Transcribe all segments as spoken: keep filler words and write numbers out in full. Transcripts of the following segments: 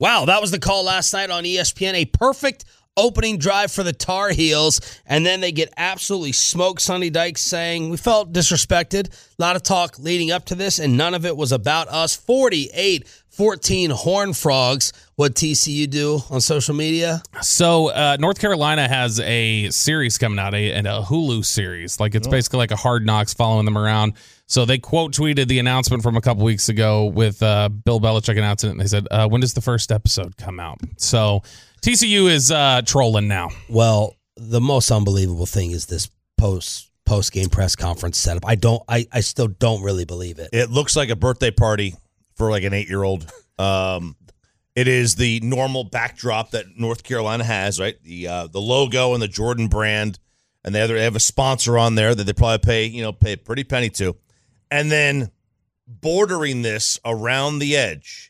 Wow, that was the call last night on E S P N. A perfect opening drive for the Tar Heels, and then they get absolutely smoked. Sonny Dykes saying, we felt disrespected. A lot of talk leading up to this, and none of it was about us. forty-eight fourteen Horned Frogs. What T C U do on social media? So uh, North Carolina has a series coming out, a, and a Hulu series. Like it's oh. basically like a Hard Knocks following them around. So they quote tweeted the announcement from a couple weeks ago with uh, Bill Belichick announcing it, and they said, uh, when does the first episode come out? So T C U is uh, trolling now. Well, the most unbelievable thing is this post post game press conference setup. I don't. I, I still don't really believe it. It looks like a birthday party for like an eight year old. Um, it is the normal backdrop that North Carolina has, right? The uh, the logo and the Jordan brand, and they have, they have a sponsor on there that they probably pay you know pay a pretty penny to, and then bordering this around the edge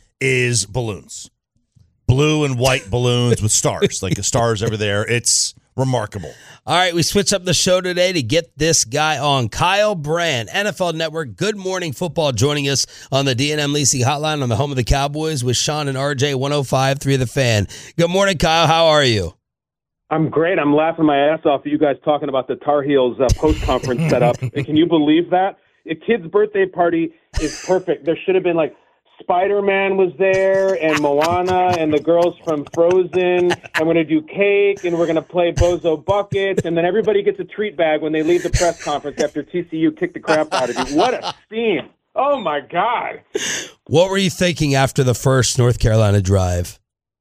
is balloons. Blue and white balloons with stars, like the stars over there. It's remarkable. All right, we switch up the show today to get this guy on. Kyle Brandt, N F L Network, Good Morning Football, joining us on the D and M Leasing Hotline on the home of the Cowboys with Sean and R J, one oh five point three The Fan. Good morning, Kyle. How are you? I'm great. I'm laughing my ass off at you guys talking about the Tar Heels uh, post-conference setup. Can you believe that? A kid's birthday party is perfect. There should have been like Spider-Man was there, and Moana, and the girls from Frozen, and we're going to do cake, and we're going to play Bozo Buckets, and then everybody gets a treat bag when they leave the press conference after T C U kicked the crap out of you. What a scene. Oh, my God. What were you thinking after the first North Carolina drive?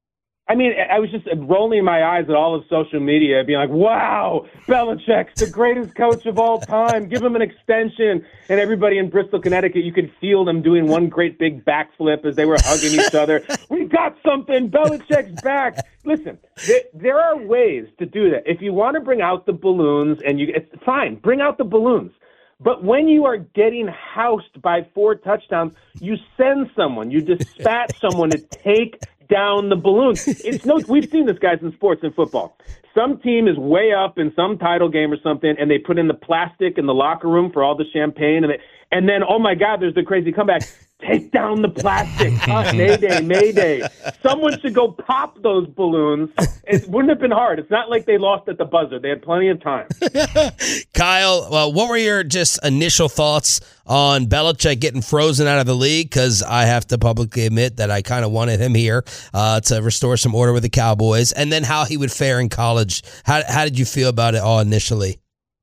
I mean, I was just rolling my eyes at all of social media, being like, wow, Belichick's the greatest coach of all time. Give him an extension. And everybody in Bristol, Connecticut, you could feel them doing one great big backflip as they were hugging each other. We got something. Belichick's back. Listen, there, there are ways to do that. If you want to bring out the balloons, and you, it's fine, bring out the balloons. But when you are getting housed by four touchdowns, you send someone, you dispatch someone to take down the balloon. It's no, we've seen this, guys, in sports and football. Some team is way up in some title game or something, and they put in the plastic in the locker room for all the champagne, and they, and then, oh my God, there's the crazy comeback. Take down the plastic. Uh, mayday, mayday. Someone should go pop those balloons. It wouldn't have been hard. It's not like they lost at the buzzer. They had plenty of time. Kyle, well, what were your just initial thoughts on Belichick getting frozen out of the league? Because I have to publicly admit that I kind of wanted him here uh, to restore some order with the Cowboys, and then how he would fare in college. How, how did you feel about it all initially?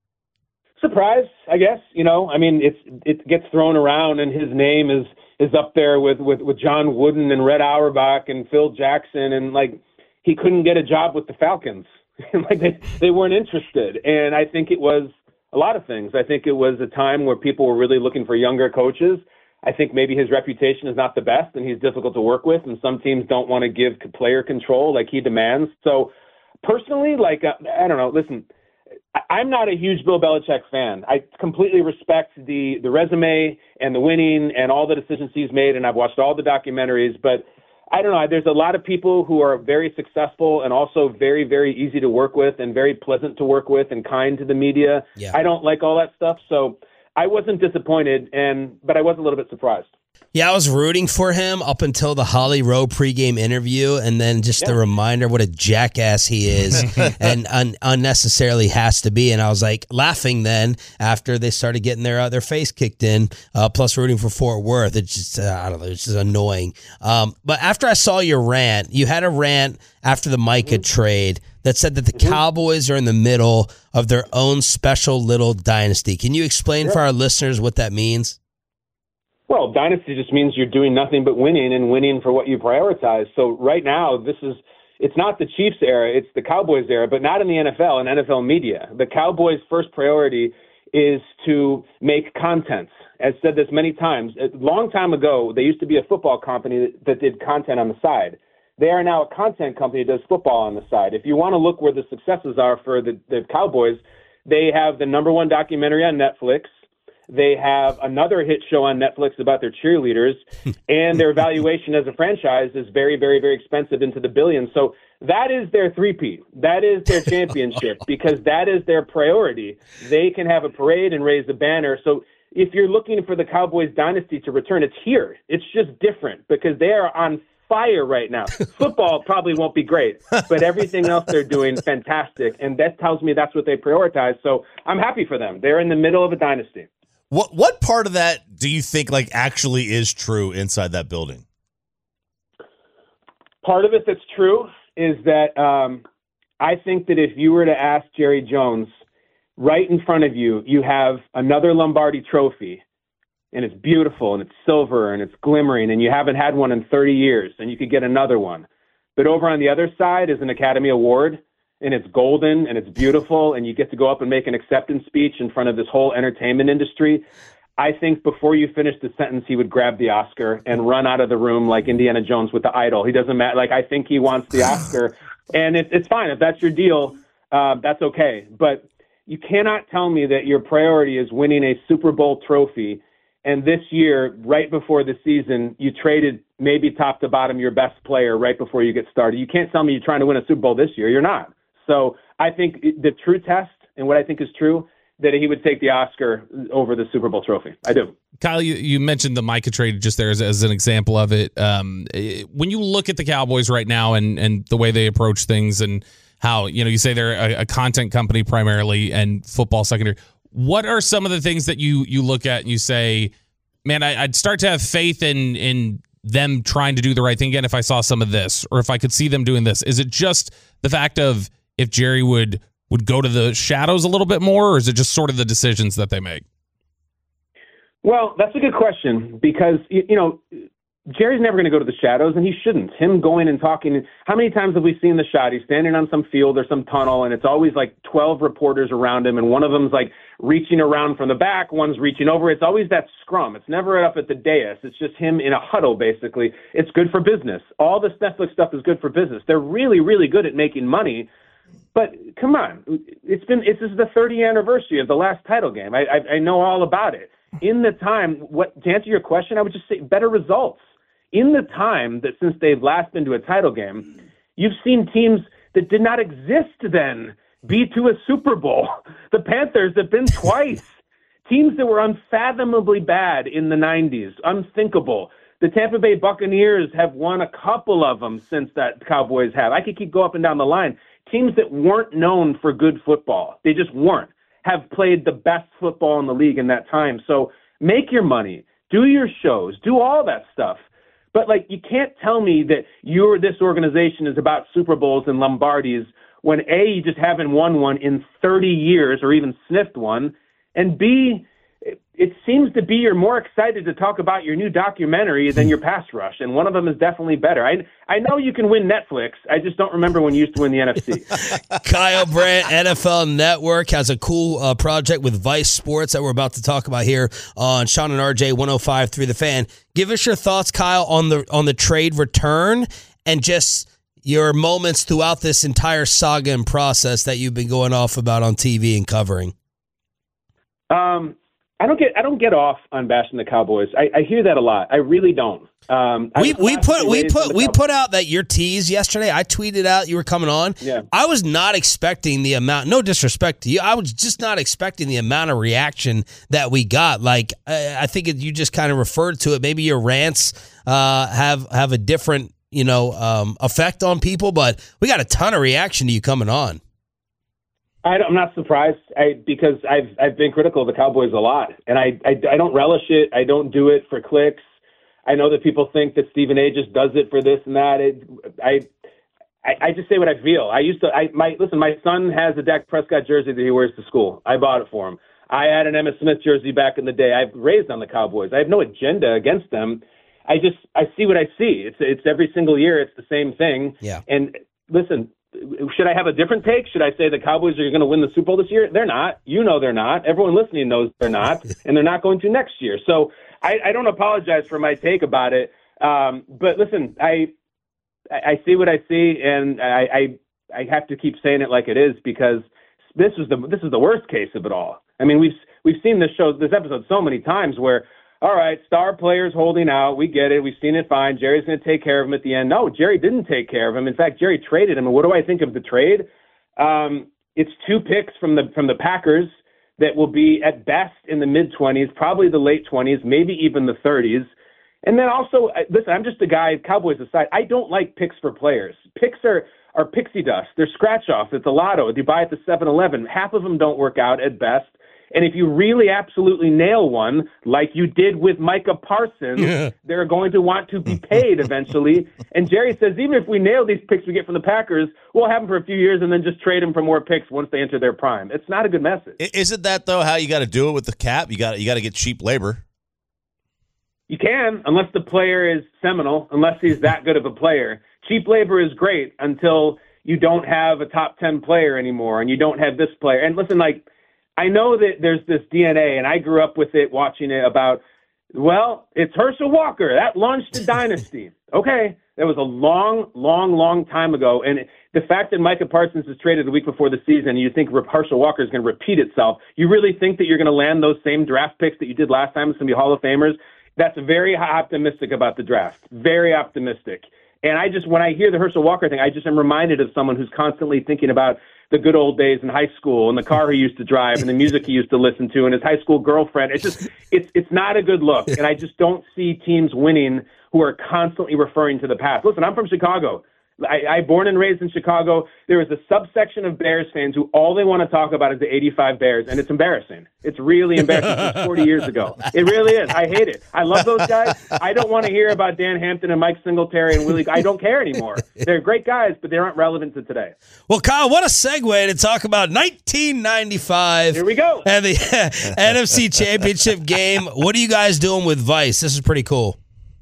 Surprise, I guess. You know, I mean, it's it gets thrown around, and his name is is up there with, with, with John Wooden and Red Auerbach and Phil Jackson, and like he couldn't get a job with the Falcons. Like they, they weren't interested. And I think it was a lot of things. I think it was a time where people were really looking for younger coaches. I think maybe his reputation is not the best, and he's difficult to work with, and some teams don't want to give player control like he demands. So personally, like, uh, I don't know, listen, I'm not a huge Bill Belichick fan. I completely respect the, the resume and the winning and all the decisions he's made, and I've watched all the documentaries. But I don't know. There's a lot of people who are very successful and also very, very easy to work with and very pleasant to work with and kind to the media. Yeah. I don't like all that stuff. So I wasn't disappointed, and but I was a little bit surprised. Yeah, I was rooting for him up until the Holly Rowe pregame interview, and then just yeah. the reminder what a jackass he is and un- unnecessarily has to be. And I was like laughing then after they started getting their uh, their face kicked in, uh, plus rooting for Fort Worth. It's just, uh, I don't know, it's just annoying. Um, but after I saw your rant, you had a rant after the Micah mm-hmm. trade that said that the mm-hmm. Cowboys are in the middle of their own special little dynasty. Can you explain yeah. for our listeners what that means? Well, dynasty just means you're doing nothing but winning and winning for what you prioritize. So right now, this is it's not the Chiefs era, it's the Cowboys era, but not in the N F L and N F L media. The Cowboys' first priority is to make content. I've said this many times. A long time ago, they used to be a football company that, that did content on the side. They are now a content company that does football on the side. If you want to look where the successes are for the, the Cowboys, they have the number one documentary on Netflix. They have another hit show on Netflix about their cheerleaders, and their valuation as a franchise is very, very, very expensive, into the billions. So that is their three-peat. That is their championship, because that is their priority. They can have a parade and raise the banner. So if you're looking for the Cowboys dynasty to return, it's here. It's just different because they are on fire right now. Football probably won't be great, but everything else they're doing fantastic, and that tells me that's what they prioritize. So I'm happy for them. They're in the middle of a dynasty. What what part of that do you think like actually is true inside that building? Part of it that's true is that um, I think that if you were to ask Jerry Jones, right in front of you, you have another Lombardi trophy, and it's beautiful, and it's silver, and it's glimmering, and you haven't had one in thirty years, and you could get another one. But over on the other side is an Academy Award, and it's golden, and it's beautiful, and you get to go up and make an acceptance speech in front of this whole entertainment industry. I think before you finish the sentence, he would grab the Oscar and run out of the room like Indiana Jones with the idol. He doesn't matter. Like, I think he wants the Oscar, and it, it's fine. If that's your deal, uh, that's okay. But you cannot tell me that your priority is winning a Super Bowl trophy, and this year, right before the season, you traded maybe top to bottom your best player right before you get started. You can't tell me you're trying to win a Super Bowl this year. You're not. So I think the true test, and what I think is true, that he would take the Oscar over the Super Bowl trophy. I do. Kyle, you, you mentioned the Micah trade just there as, as an example of it. Um, when you look at the Cowboys right now and, and the way they approach things and how, you know, you say they're a, a content company primarily and football secondary, what are some of the things that you you look at and you say, man, I, I'd start to have faith in in them trying to do the right thing again if I saw some of this, or if I could see them doing this? Is it just the fact of if Jerry would would go to the shadows a little bit more, or is it just sort of the decisions that they make? Well, that's a good question because, you, you know, Jerry's never going to go to the shadows, and he shouldn't. Him going and talking, how many times have we seen the shot? He's standing on some field or some tunnel, and it's always like twelve reporters around him, and one of them's like reaching around from the back, one's reaching over. It's always that scrum. It's never up at the dais. It's just him in a huddle, basically. It's good for business. All this Netflix stuff is good for business. They're really, really good at making money. But come on, it's been it's this is the thirtieth anniversary of the last title game. I, I I know all about it. In the time, what to answer your question, I would just say better results. In the time that since they've last been to a title game, you've seen teams that did not exist then be to a Super Bowl. The Panthers have been twice. Teams that were unfathomably bad in the nineties, unthinkable. The Tampa Bay Buccaneers have won a couple of them since that Cowboys have. I could keep go up and down the line. Teams that weren't known for good football, they just weren't, have played the best football in the league in that time. So make your money, do your shows, do all that stuff. But, like, you can't tell me that you're this organization is about Super Bowls and Lombardis when, A, you just haven't won one in thirty years or even sniffed one, and, B, it, it seems to be you're more excited to talk about your new documentary than your pass rush, and one of them is definitely better. I I know you can win Netflix. I just don't remember when you used to win the N F C. Kyle Brandt, N F L Network, has a cool uh, project with Vice Sports that we're about to talk about here on Sean and R J one oh five point three The Fan. Give us your thoughts, Kyle, on the on the trade return and just your moments throughout this entire saga and process that you've been going off about on T V and covering. Um. I don't get I don't get off on bashing the Cowboys. I, I hear that a lot. I really don't. Um, we we put we put we put out that your tease yesterday. I tweeted out you were coming on. Yeah. I was not expecting the amount. No disrespect to you. I was just not expecting the amount of reaction that we got. Like I, I think it, you just kind of referred to it. Maybe your rants uh, have have a different you know um, effect on people, but we got a ton of reaction to you coming on. I I'm not surprised I, because I've I've been critical of the Cowboys a lot, and I, I, I don't relish it. I don't do it for clicks. I know that people think that Stephen A. just does it for this and that. It, I, I I just say what I feel. I used to. I my listen. My son has a Dak Prescott jersey that he wears to school. I bought it for him. I had an Emmitt Smith jersey back in the day. I've raised on the Cowboys. I have no agenda against them. I just I see what I see. It's it's every single year. It's the same thing. Yeah. And listen. Should I have a different take? Should I say the Cowboys are going to win the Super Bowl this year? They're not. You know they're not. Everyone listening knows they're not, and they're not going to next year. So I, I don't apologize for my take about it. Um, but listen, I I see what I see, and I, I I have to keep saying it like it is because this is the this is the worst case of it all. I mean, we've we've seen this show, this episode so many times where. All right, star players holding out. We get it. We've seen it fine. Jerry's going to take care of him at the end. No, Jerry didn't take care of him. In fact, Jerry traded him. And what do I think of the trade? Um, it's two picks from the from the Packers that will be at best in the mid-twenties, probably the late twenties, maybe even the thirties. And then also, listen, I'm just a guy, Cowboys aside, I don't like picks for players. Picks are, are pixie dust. They're scratch-offs. It's a lotto. You buy at the seven eleven. Half of them don't work out at best. And if you really absolutely nail one, like you did with Micah Parsons, yeah. they're going to want to be paid eventually. And Jerry says, even if we nail these picks we get from the Packers, we'll have them for a few years and then just trade them for more picks once they enter their prime. It's not a good message. Isn't that, though, how you got to do it with the cap? You got you got to get cheap labor. You can, unless the player is seminal, unless he's that good of a player. Cheap labor is great until you don't have a top ten player anymore and you don't have this player. And listen, like, I know that there's this D N A, and I grew up with it, watching it about, well, it's Herschel Walker. That launched a dynasty. Okay, that was a long, long, long time ago. And the fact that Micah Parsons is traded a week before the season, and you think Herschel Walker is going to repeat itself, you really think that you're going to land those same draft picks that you did last time? It's going to be Hall of Famers? That's very optimistic about the draft. Very optimistic. And I just, when I hear the Herschel Walker thing, I just am reminded of someone who's constantly thinking about the good old days in high school and the car he used to drive and the music he used to listen to and his high school girlfriend. It's just, it's it's not a good look. And I just don't see teams winning who are constantly referring to the past. Listen, I'm from Chicago. I, I born and raised in Chicago. There is a subsection of Bears fans who all they want to talk about is the eighty-five Bears, and it's embarrassing. It's really embarrassing. It's forty years ago. It really is. I hate it. I love those guys. I don't want to hear about Dan Hampton and Mike Singletary and Willie. I don't care anymore. They're great guys, but they aren't relevant to today. Well, Kyle, what a segue to talk about nineteen ninety-five. Here we go. And the N F C Championship game. What are you guys doing with Vice? This is pretty cool.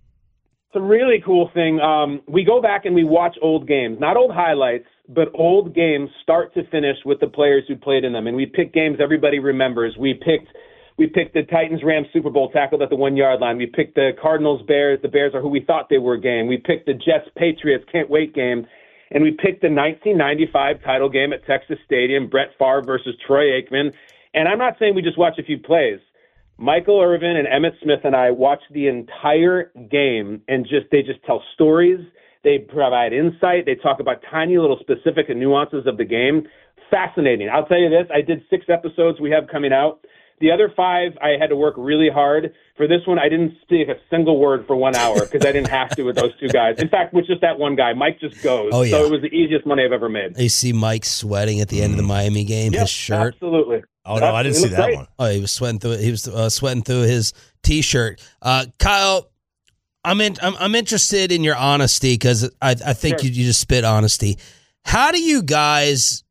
It's a really cool thing. Um, we go back and we watch old games, not old highlights, but old games start to finish with the players who played in them. And we pick games everybody remembers. We picked we picked the Titans-Rams Super Bowl tackled at the one-yard line. We picked the Cardinals-Bears. The Bears are who we thought they were game. We picked the Jets-Patriots can't-wait game. And we picked the nineteen ninety-five title game at Texas Stadium, Brett Favre versus Troy Aikman. And I'm not saying we just watch a few plays. Michael Irvin and Emmitt Smith and I watched the entire game, and just they just tell stories. They provide insight. They talk about tiny little specific and nuances of the game. Fascinating. I'll tell you this. I did six episodes we have coming out. The other five, I had to work really hard. For this one, I didn't speak a single word for one hour because I didn't have to with those two guys. In fact, with just that one guy, Mike just goes. Oh, yeah. So it was the easiest money I've ever made. You see Mike sweating at the end of the Miami game, yep, his shirt. Absolutely. Oh, no, I didn't see that great. one. Oh, he was sweating through it. He was uh, sweating through his T-shirt. Uh, Kyle, I'm in, I'm, I'm interested in your honesty because I, I think Sure. you, you just spit honesty. How do you guys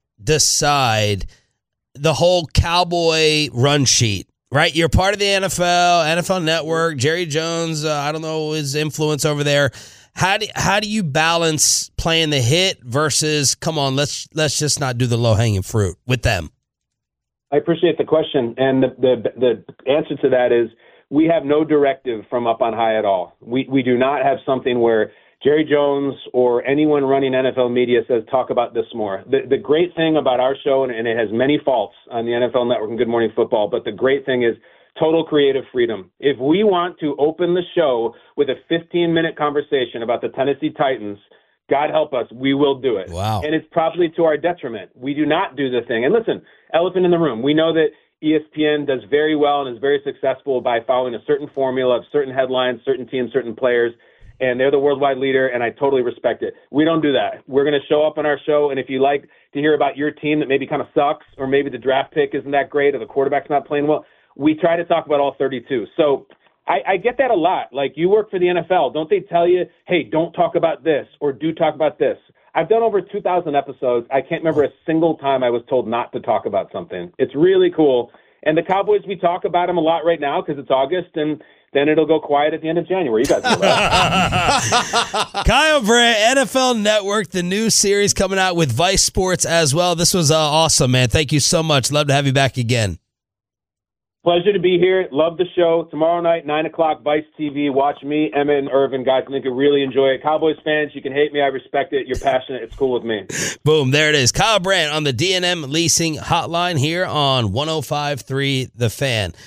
decide the whole Cowboy run sheet? Right, you're part of the N F L, N F L Network. Jerry Jones, uh, I don't know his influence over there. How do how do you balance playing the hit versus come on, let's let's just not do the low hanging fruit with them? I appreciate the question, and the, the the answer to that is we have no directive from up on high at all. We we do not have something where Jerry Jones or anyone running N F L media says, talk about this more. The the great thing about our show, and, and it has many faults on the N F L Network and Good Morning Football, but the great thing is total creative freedom. If we want to open the show with a fifteen-minute conversation about the Tennessee Titans, God help us, we will do it. Wow. And it's probably to our detriment. We do not do the thing. And listen, elephant in the room. We know that E S P N does very well and is very successful by following a certain formula of certain headlines, certain teams, certain players. And they're the worldwide leader, and I totally respect it. We don't do that. We're going to show up on our show, and if you like to hear about your team that maybe kind of sucks, or maybe the draft pick isn't that great, or the quarterback's not playing well, we try to talk about all thirty-two. So I, I get that a lot. Like, you work for the N F L. Don't they tell you, hey, don't talk about this, or do talk about this? I've done over two thousand episodes. I can't remember a single time I was told not to talk about something. It's really cool. And the Cowboys, we talk about them a lot right now because it's August, and then it'll go quiet at the end of January. You guys know that. Kyle Brandt, N F L Network, the new series coming out with Vice Sports as well. This was uh, awesome, man. Thank you so much. Love to have you back again. Pleasure to be here. Love the show. Tomorrow night, nine o'clock, Vice T V. Watch me, Emma, and Irvin. Guys, I think you'll really enjoy it. Cowboys fans, you can hate me. I respect it. You're passionate. It's cool with me. Boom. There it is. Kyle Brandt on the D N M Leasing Hotline here on one oh five point three The Fan.